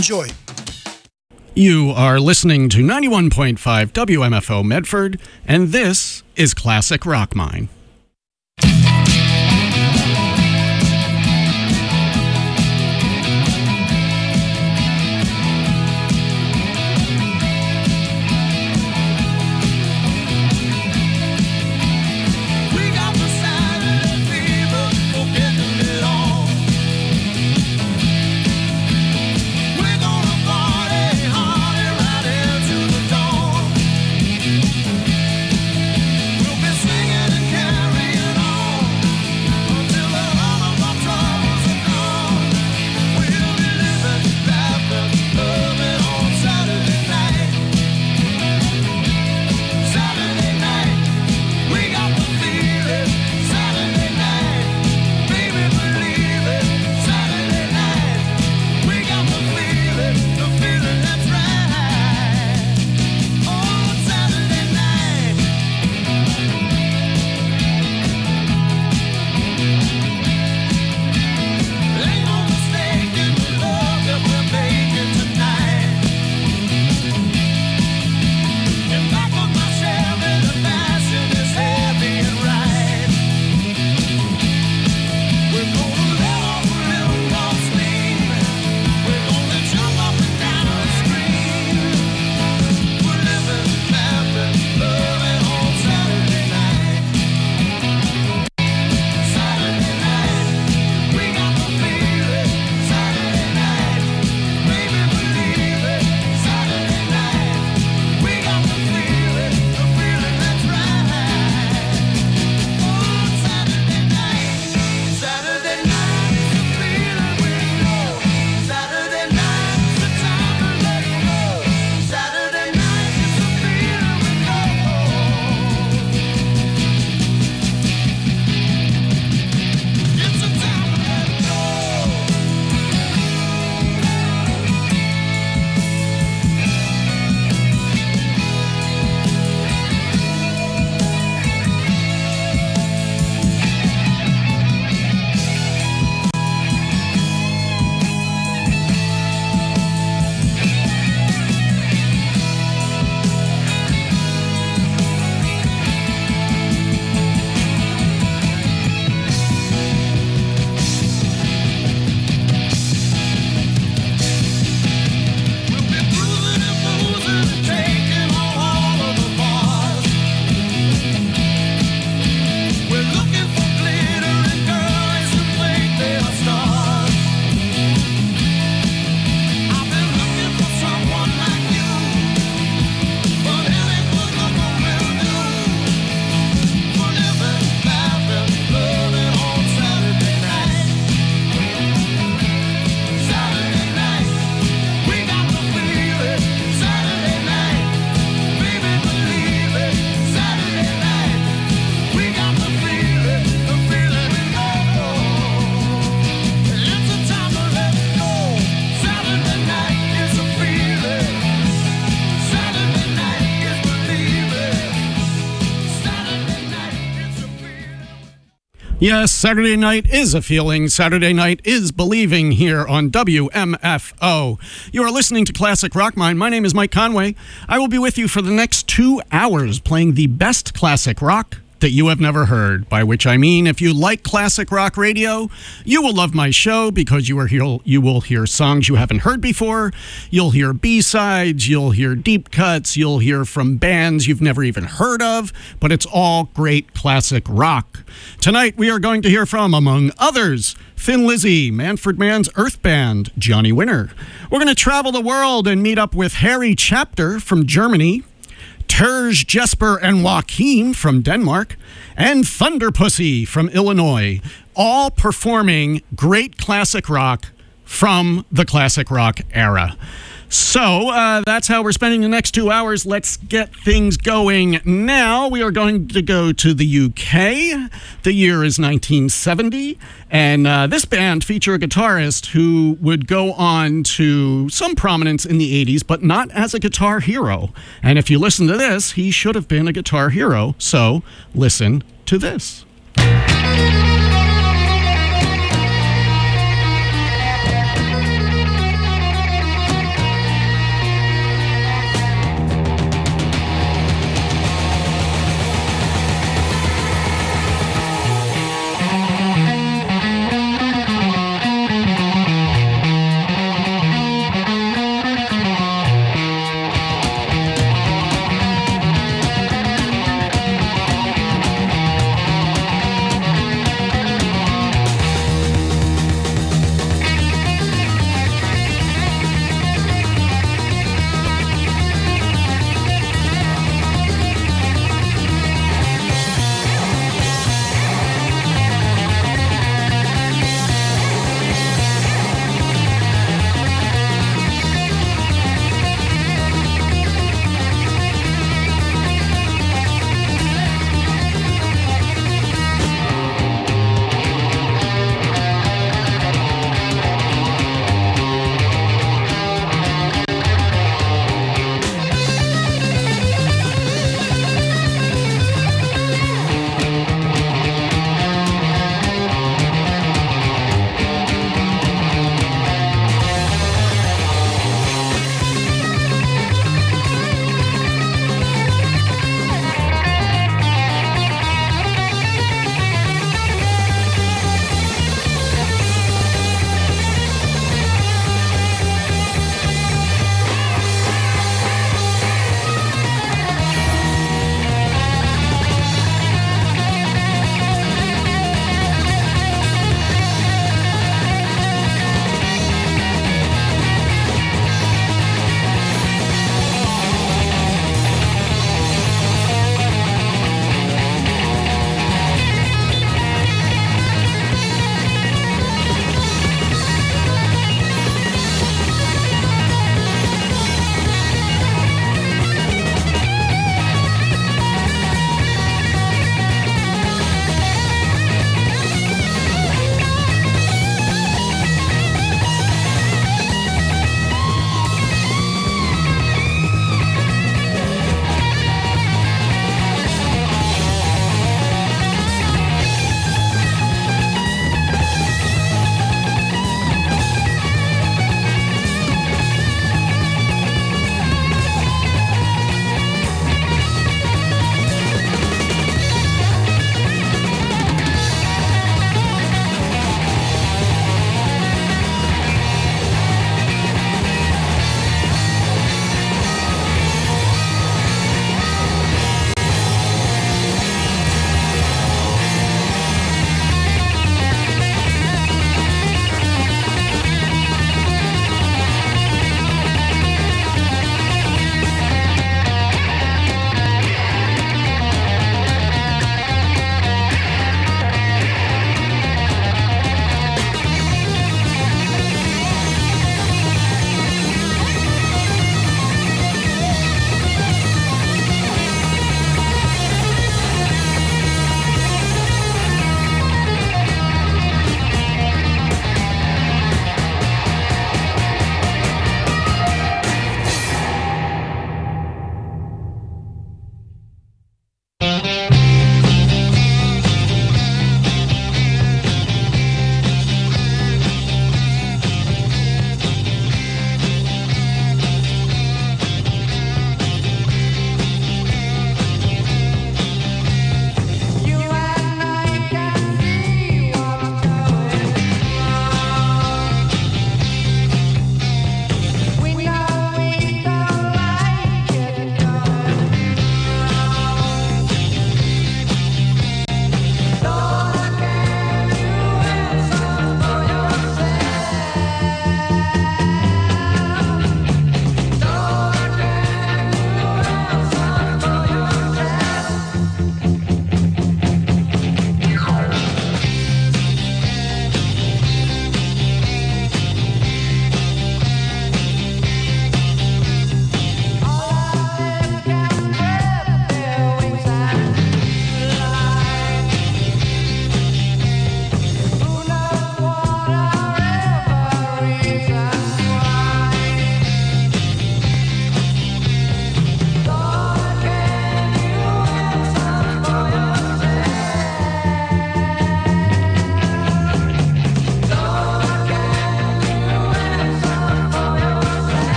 Enjoy. You are listening to 91.5 WMFO Medford, and this is Classic Rock Mine. Yes, Saturday night is a feeling. Saturday night is believing here on WMFO. You are listening to Classic Rock Mine. My name is Mike Conway. I will be with you for the next 2 hours playing the best classic rock that you have never heard, by which I mean if you like classic rock radio, you will love my show because you will hear songs you haven't heard before, you'll hear B-sides, you'll hear deep cuts, you'll hear from bands you've never even heard of, but it's all great classic rock. Tonight we are going to hear from, among others, Thin Lizzy, Manfred Mann's Earth Band, Johnny Winter. We're going to travel the world and meet up with Harry Chapter from Germany, Terje Jesper and Joachim from Denmark, and Thunder Pussy from Illinois, all performing great classic rock from the classic rock era. So that's how we're spending the next 2 hours. Let's get things going now. We are going to go to the UK. The year is 1970, and this band featured a guitarist who would go on to some prominence in the 80s, but not as a guitar hero. And if you listen to this, he should have been a guitar hero. So listen to this.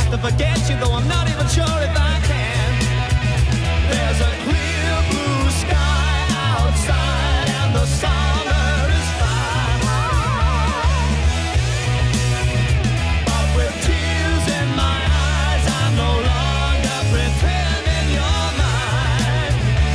have to forget you, though I'm not even sure if I can. There's a clear blue sky outside and the summer is fine. But with tears in my eyes, I'm no longer pretending you're mine.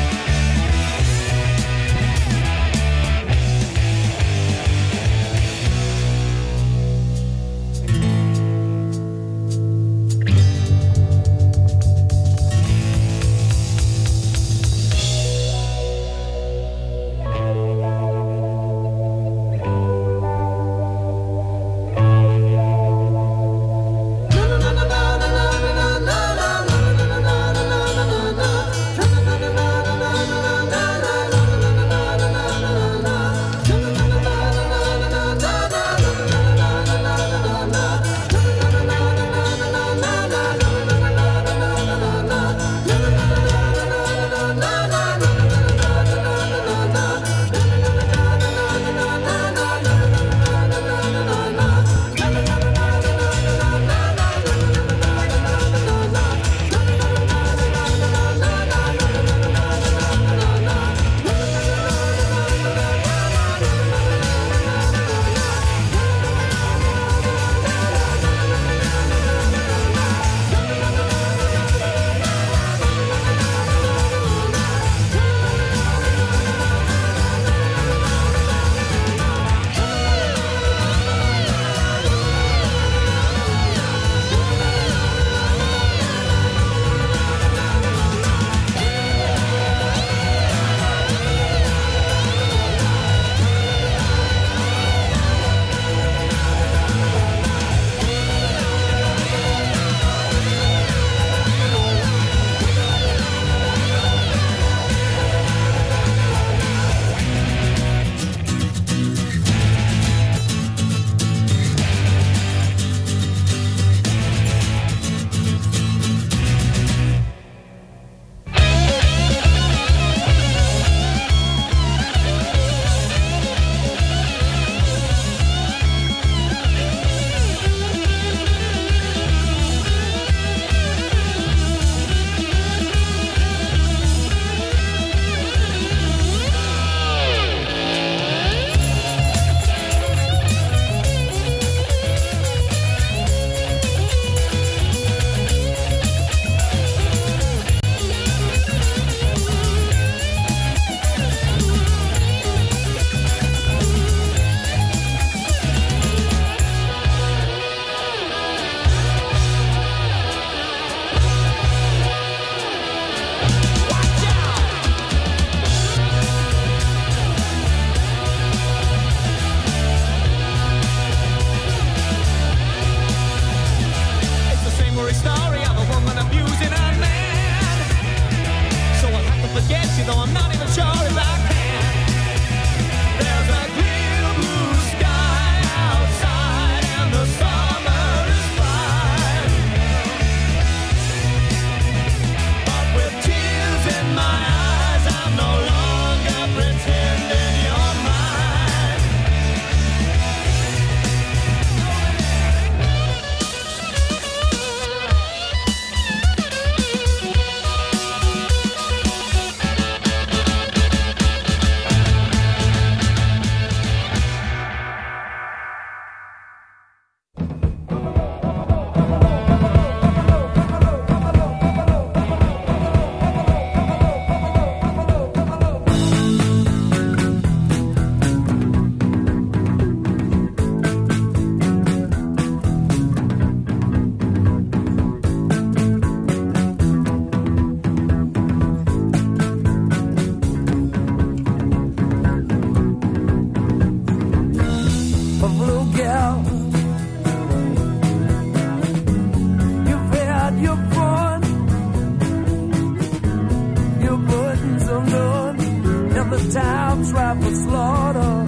times ripe for slaughter.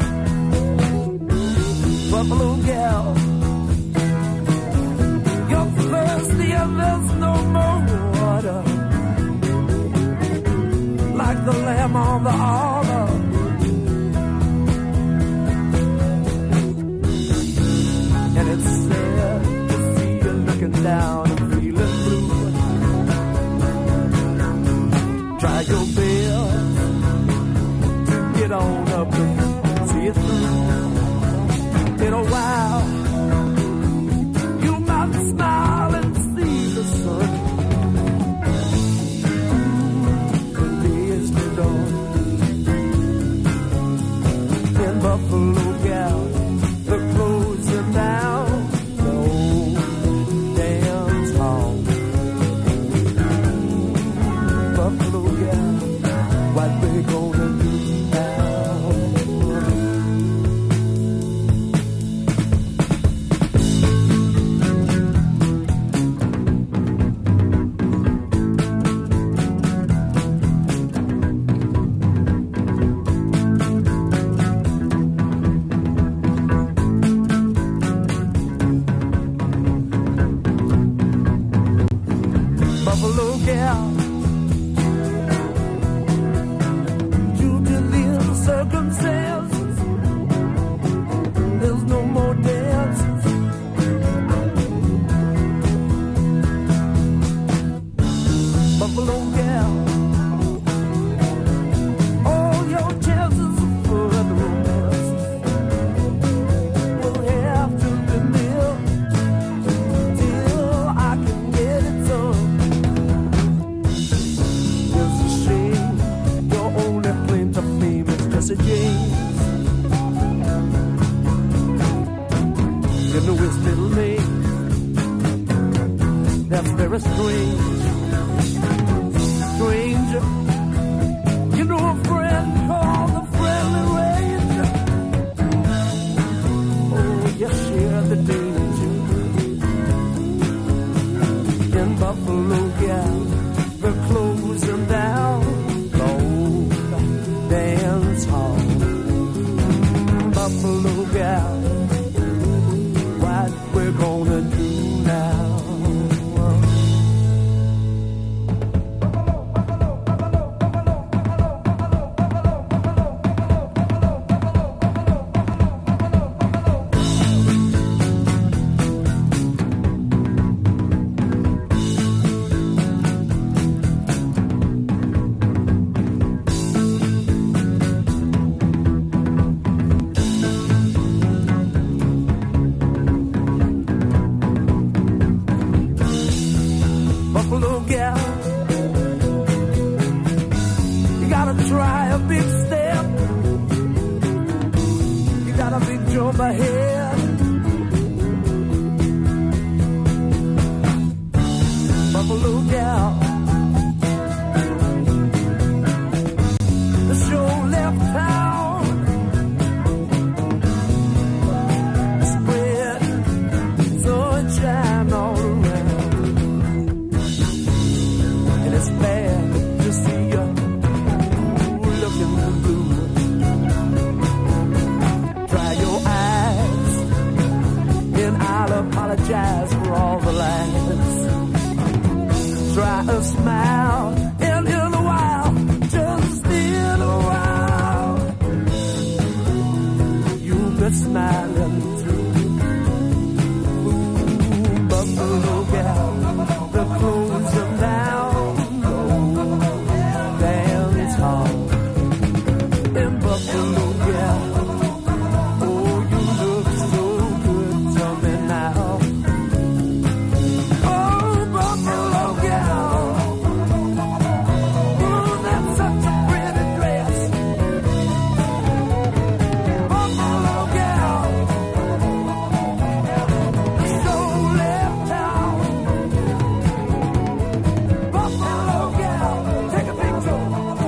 Buffalo gal, you're thirsty and there's no more water. Like the lamb on the altar, and it's sad to see you looking down and feel That's very strange. Stranger, you know a friend called the Friendly Ranger. Oh, you share the danger. In Buffalo Gap, they're closing down the old dance hall. Buffalo Gap, what we're gonna do now? Buffalo gal, you gotta try a big step. You got a big jump ahead. Buffalo gal, the show left town. Spread sunshine all around. And it's bad to see you looking blue. Dry your eyes, and I'll apologize for all the lies. Try a smile, and in a while, just in a while, you'll be smiling too. Ooh, Buffalo gal, the clothes are down. Buffalo gal, oh, you look so good to me now. Oh, Buffalo gal, oh, that's such a pretty dress. Buffalo gal, the show left town. Buffalo gal, take a picture.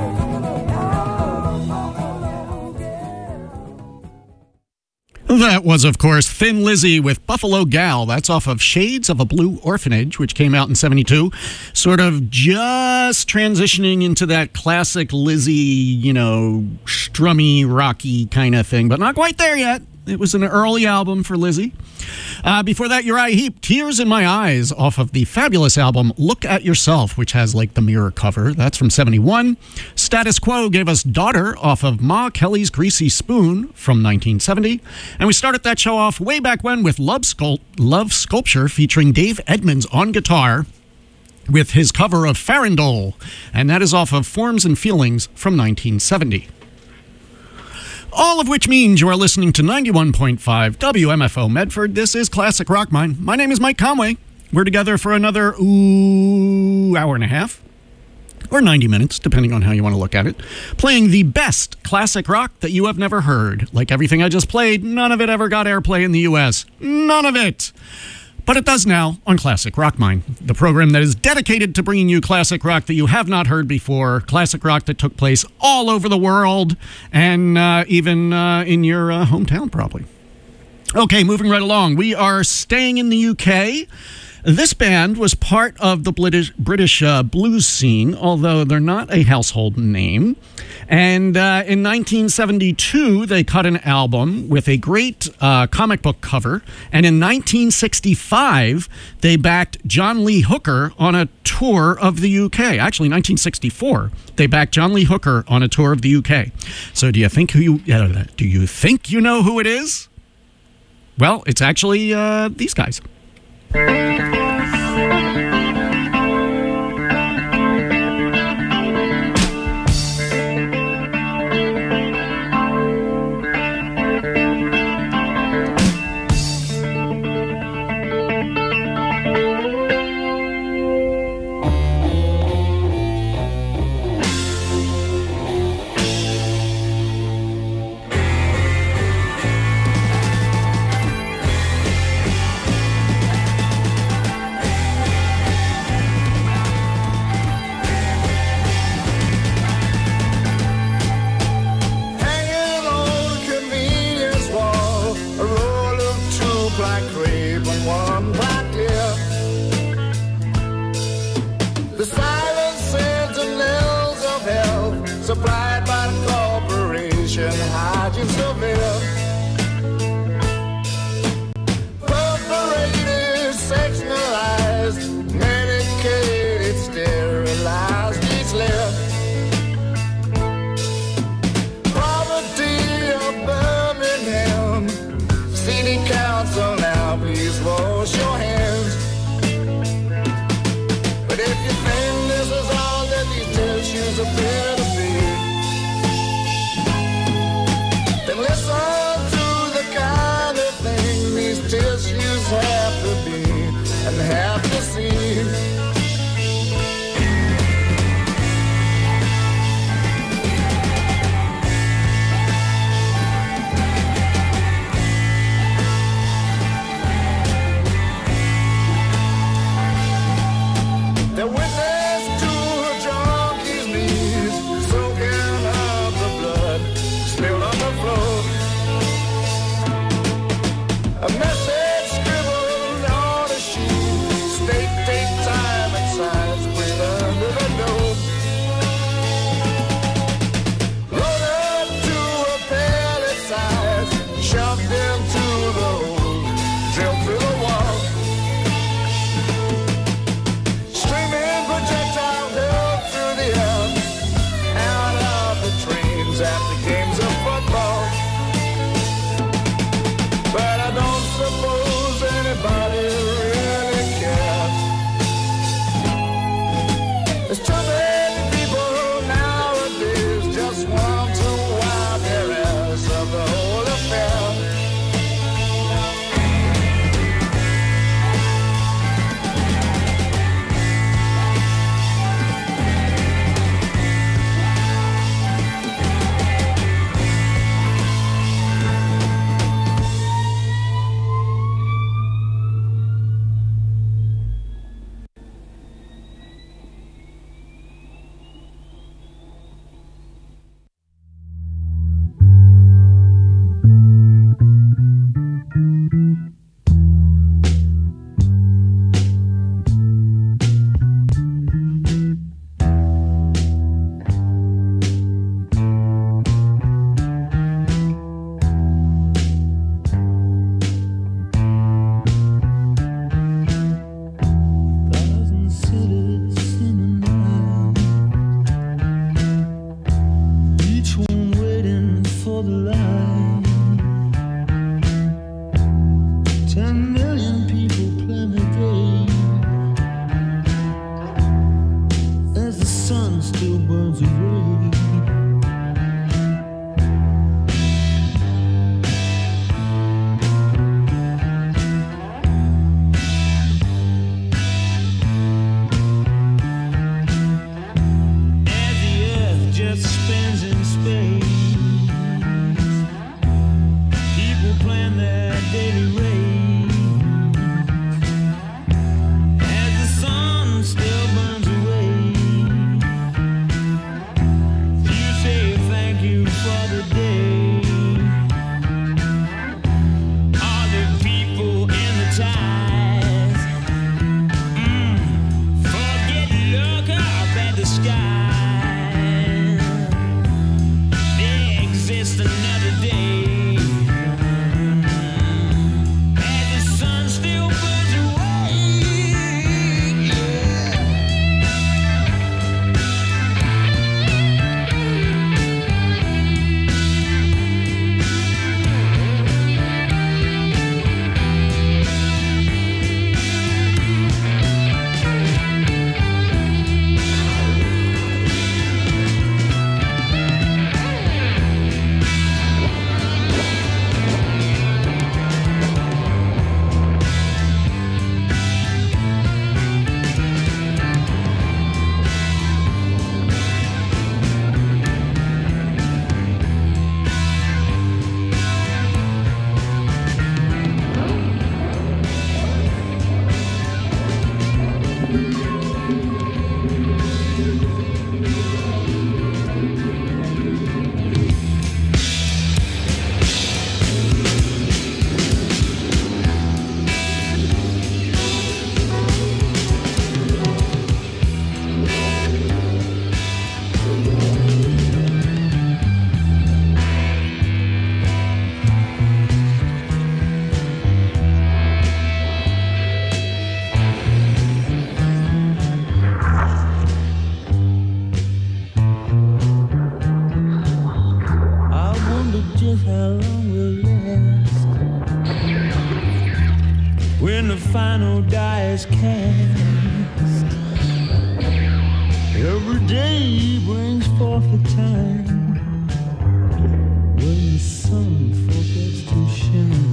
That was, of course, Thin Lizzy with Buffalo Gal. That's off of Shades of a Blue Orphanage, which came out in 72. Sort of just transitioning into that classic Lizzy, you know, strummy, rocky kind of thing, but not quite there yet. It was an early album for Lizzy. Before that, Uriah Heep, Tears in My Eyes, off of the fabulous album Look at Yourself, which has like the mirror cover. That's from 71. Status Quo gave us Daughter off of Ma Kelly's Greasy Spoon from 1970. And we started that show off way back when with Love Sculpture featuring Dave Edmunds on guitar with his cover of Farandole. And that is off of Forms and Feelings from 1970. All of which means you are listening to 91.5 WMFO Medford. This is Classic Rock Mine. My name is Mike Conway. We're together for another hour and a half, or 90 minutes, depending on how you want to look at it, playing the best classic rock that you have never heard. Like everything I just played, none of it ever got airplay in the U.S. None of it. But it does now on Classic Rock Mine, the program that is dedicated to bringing you classic rock that you have not heard before, classic rock that took place all over the world, and even in your hometown, probably. Okay, moving right along. We are staying in the UK. This band was part of the British blues scene, although they're not a household name. And in 1972, they cut an album with a great comic book cover. And in 1965, they backed John Lee Hooker on a tour of the UK. Actually, 1964, they backed John Lee Hooker on a tour of the UK. So do you think you know who it is? Well, it's actually these guys. final die is cast. Every day brings forth a time when the sun forgets to shine.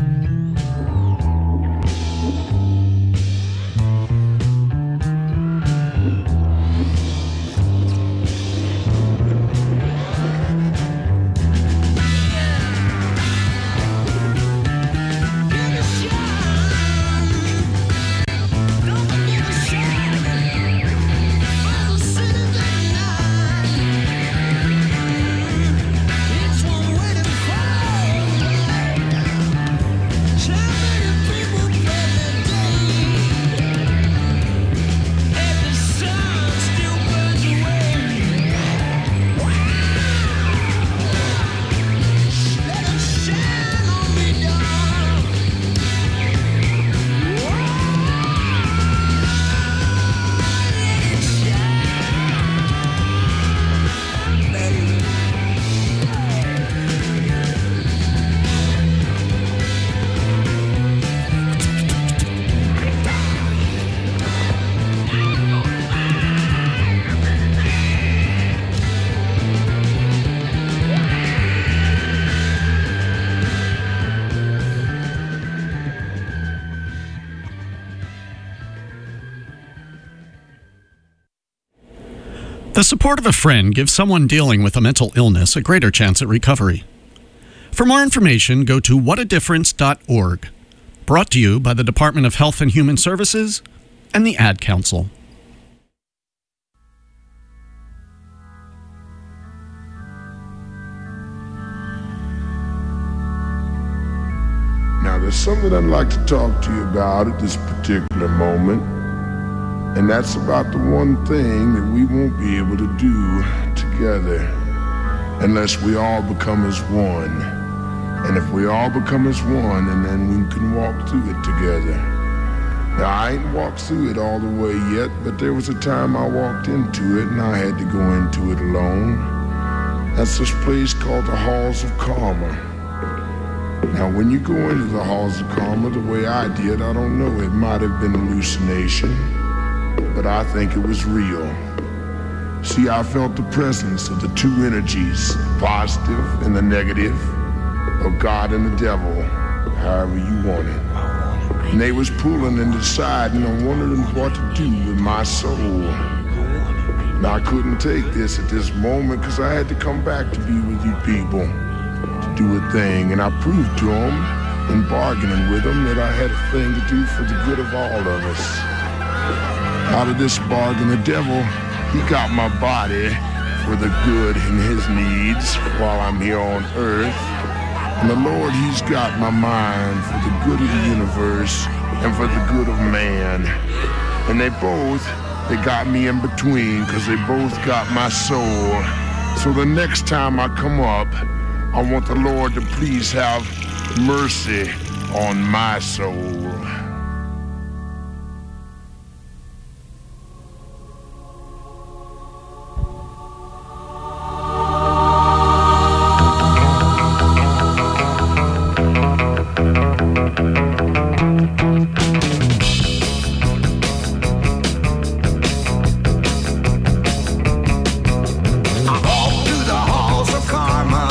The support of a friend gives someone dealing with a mental illness a greater chance at recovery. For more information, go to whatadifference.org. Brought to you by the Department of Health and Human Services and the Ad Council. Now, there's something I'd like to talk to you about at this particular moment. And that's about the one thing that we won't be able to do together unless we all become as one. And if we all become as one, and then we can walk through it together. Now, I ain't walked through it all the way yet, but there was a time I walked into it and I had to go into it alone. That's this place called the Halls of Karma. Now, when you go into the Halls of Karma the way I did, I don't know, it might have been hallucination. But I think it was real. See, I felt the presence of the two energies, positive and the negative, of God and the devil, however you want it. And they was pulling and deciding and wondering what to do with my soul. Now, I couldn't take this at this moment because I had to come back to be with you people, to do a thing. And I proved to them, in bargaining with them, that I had a thing to do for the good of all of us. Out of this bargain, the devil, he got my body for the good in his needs while I'm here on earth. And the Lord, he's got my mind for the good of the universe and for the good of man. And they got me in between because they both got my soul. So the next time I come up, I want the Lord to please have mercy on my soul.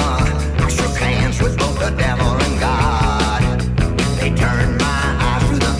With both the devil and God, they turned my eyes through the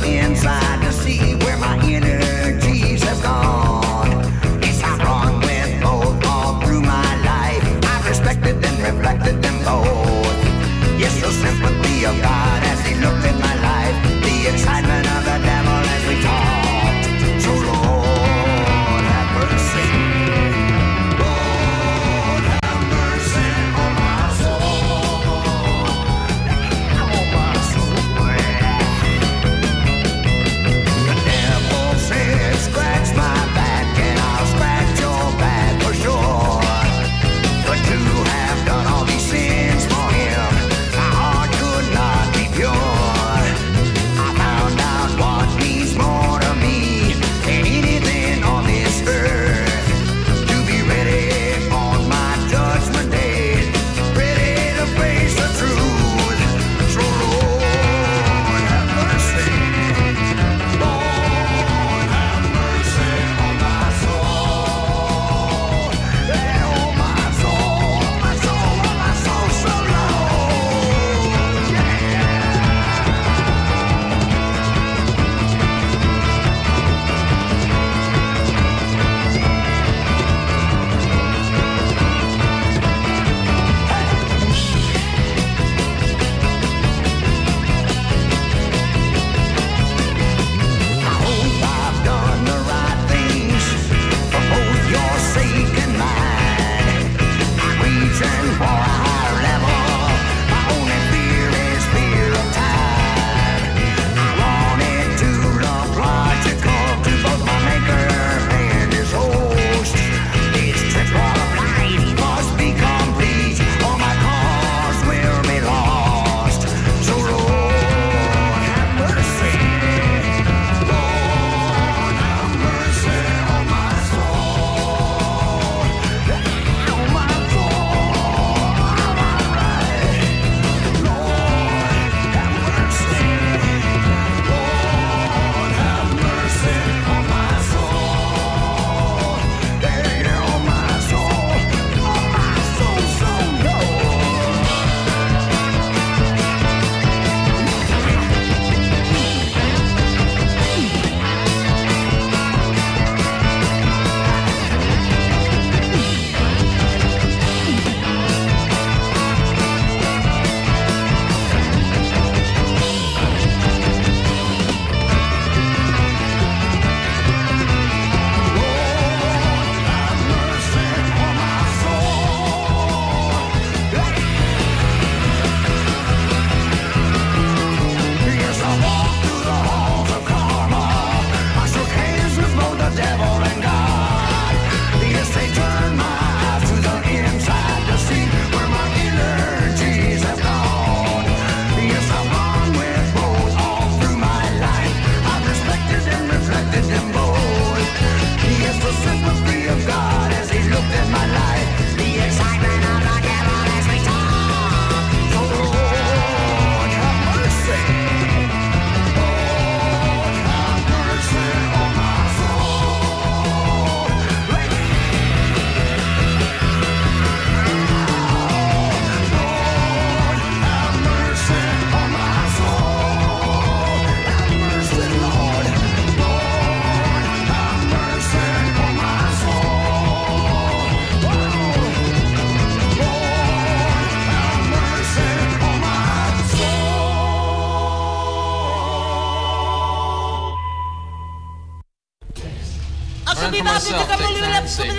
Run for myself, take 9 6.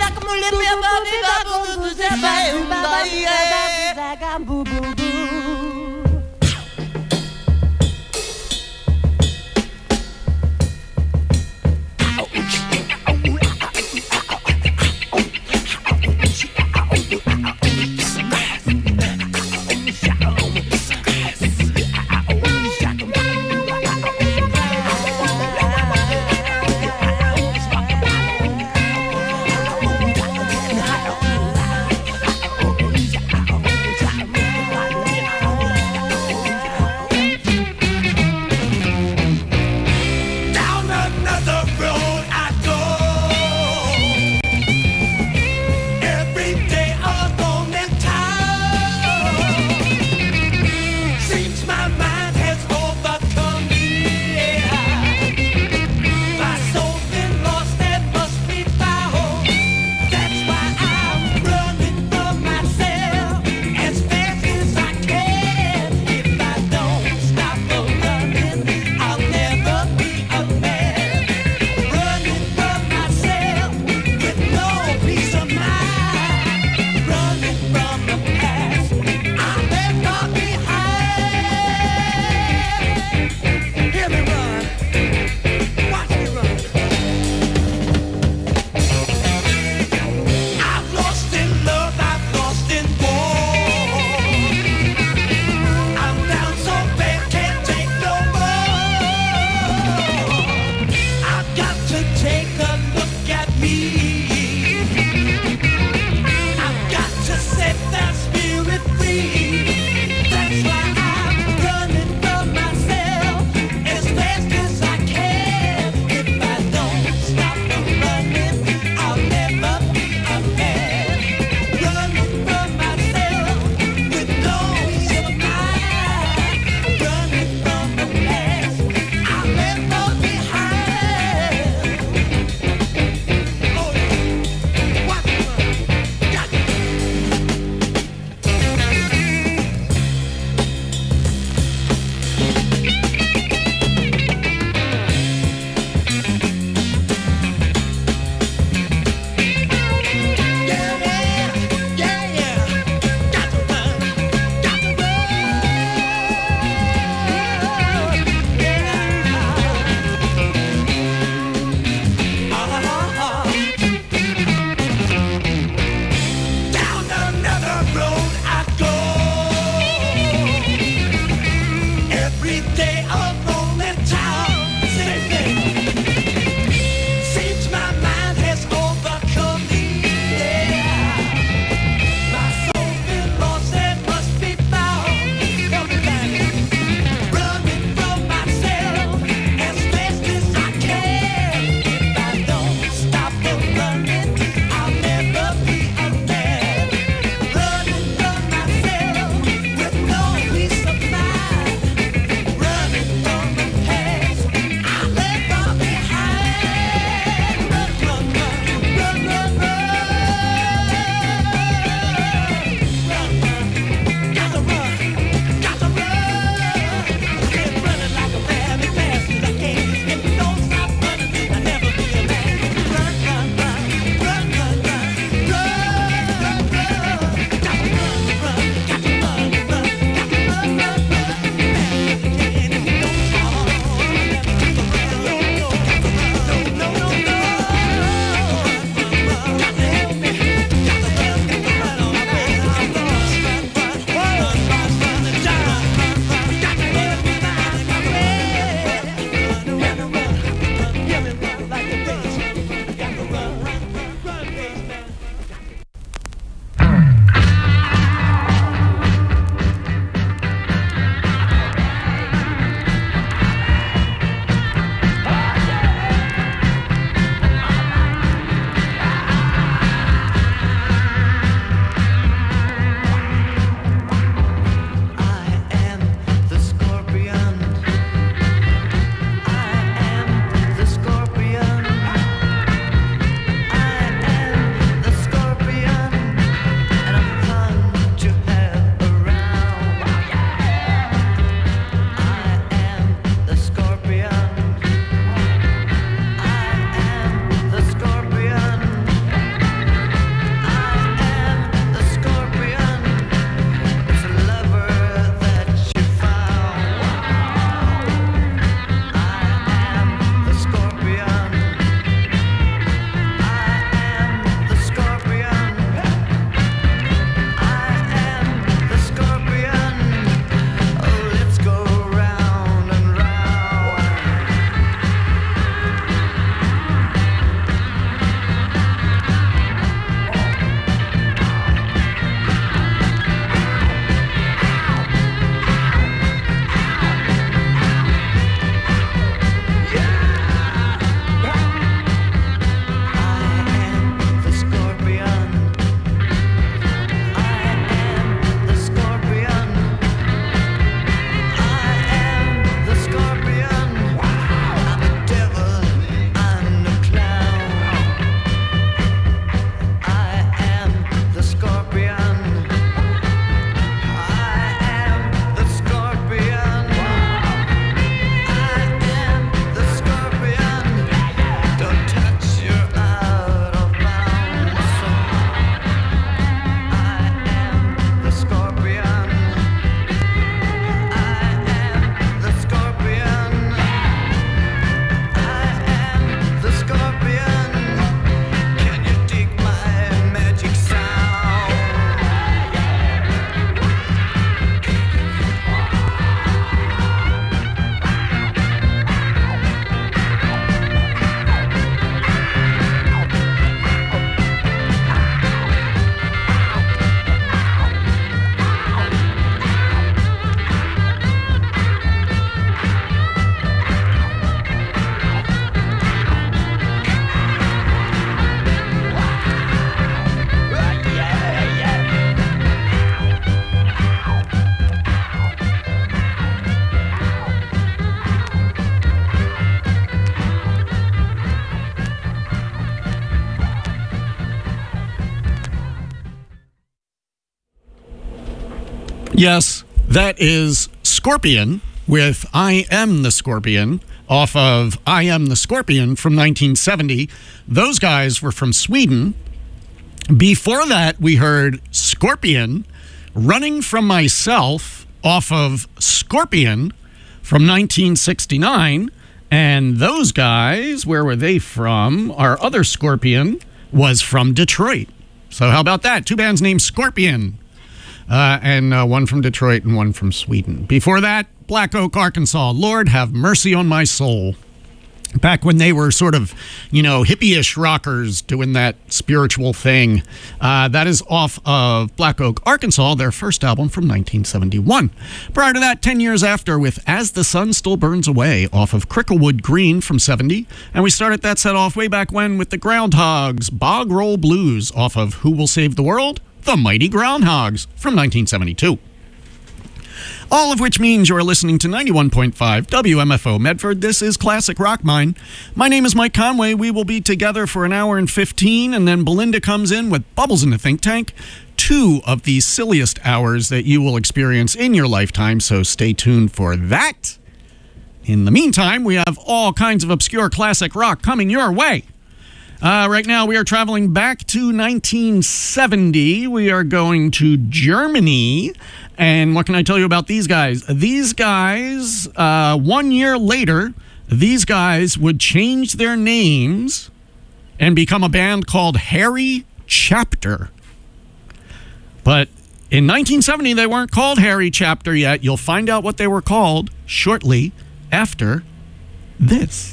Yes, that is Scorpion with I Am the Scorpion off of I Am the Scorpion from 1970. Those guys were from Sweden. Before that, we heard Scorpion, Running From Myself off of Scorpion from 1969. And those guys, where were they from? Our other Scorpion was from Detroit. So how about that? Two bands named Scorpion. And one from Detroit and one from Sweden. Before that, Black Oak, Arkansas. Lord have mercy on my soul. Back when they were sort of, hippie-ish rockers doing that spiritual thing. That is off of Black Oak, Arkansas, their first album from 1971. Prior to that, 10 years after, with As the Sun Still Burns Away off of Cricklewood Green from 70. And we started that set off way back when with the Groundhogs, Bog Roll Blues off of Who Will Save the World? The Mighty Groundhogs from 1972. All of which means you're listening to 91.5 WMFO Medford. This is Classic Rock Mine. My name is Mike Conway. We will be together for an hour and 15, and then Belinda comes in with Bubbles in the Think Tank. 2 of the silliest hours that you will experience in your lifetime, so stay tuned for that. In the meantime, we have all kinds of obscure classic rock coming your way. Right now, we are traveling back to 1970. We are going to Germany. And what can I tell you about these guys? These guys, 1 year later, these guys would change their names and become a band called Harry Chapter. But in 1970, they weren't called Harry Chapter yet. You'll find out what they were called shortly after this.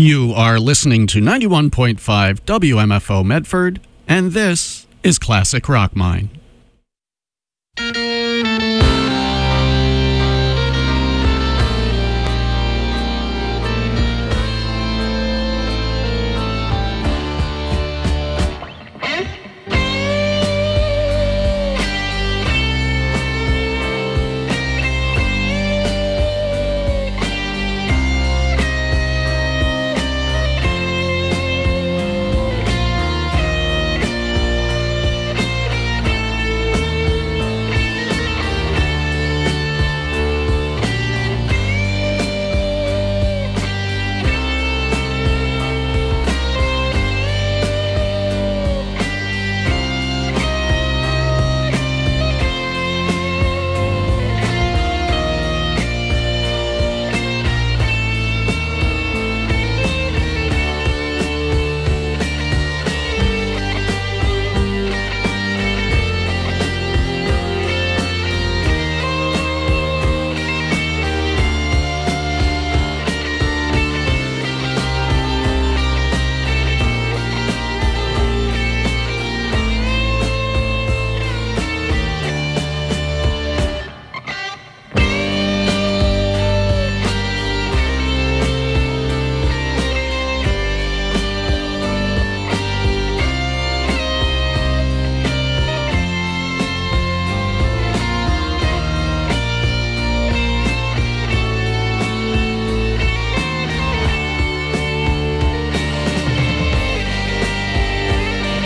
You are listening to 91.5 WMFO Medford, and this is Classic Rock Mine.